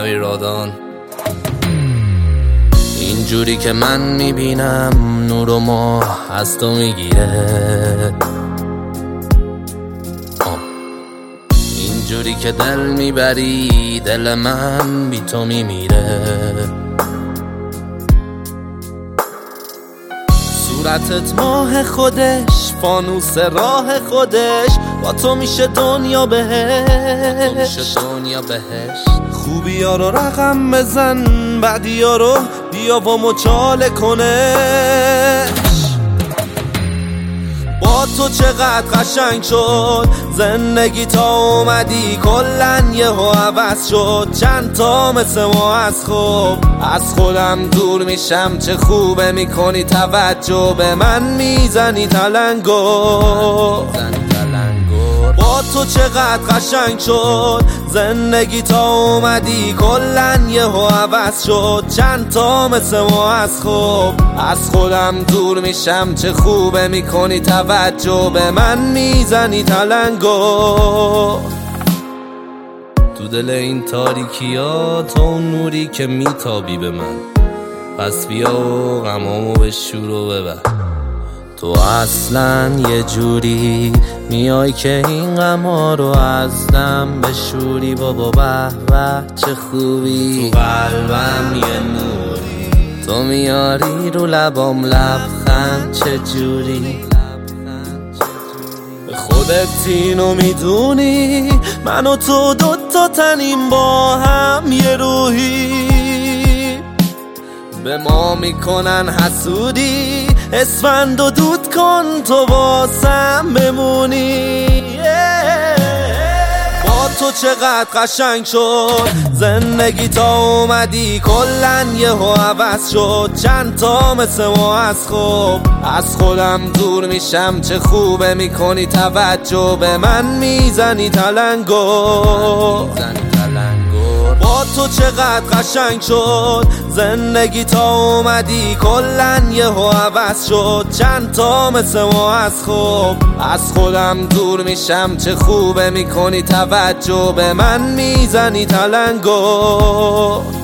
امیر رادان. اینجوری که من میبینم نور و ماه از تو میگیره، اینجوری که دل میبری دل من بی تو میمیره. صورتت ماه خودش، فانوس راه خودش، با تو میشه دنیا بهش. خوبی ها رو رقم بزن، بعدی ها رو بیا و مچاله کنش. با تو چقدر قشنگ شد زندگی تا اومدی، کلن یهو عوض شد. چند تا مثل ما از خودم دور میشم، چه خوبه میکنی توجه به من، میزنی تلنگو. با تو چقدر قشنگ شد زندگی تا اومدی، کلن یهو عوض شد. چند تا مثل ما از خودم دور میشم، چه خوبه میکنی توجه به من، میزنی تلنگو. تو دل این تاریکی ها تو اون نوری که میتابی به من، پس بیا و غمامو به شور و ببر. تو اصلا یه جوری میای که این غما رو از دم بشوری. بابا به به چه خوبی، تو قلبم یه نوری، تو میاری رو لبام لبخند چه جوری. به خودت اینو میدونی، من و تو دوتا تنیم با هم یه روحی. به ما میکنن حسودی، اسفند و دود کن تو واسم بمونی. با تو چقدر قشنگ شد زندگی تا اومدی، کلن یهو عوض شد. چند تا مثل ما از خودم دور میشم، چه خوبه میکنی توجه به من، میزنی تلنگو. با تو چقدر قشنگ شد زندگی تا اومدی، کلن یهو عوض شد. چند تا مثل ما از خودم دور میشم، چه خوبه میکنی توجه به من، میزنی تلنگو.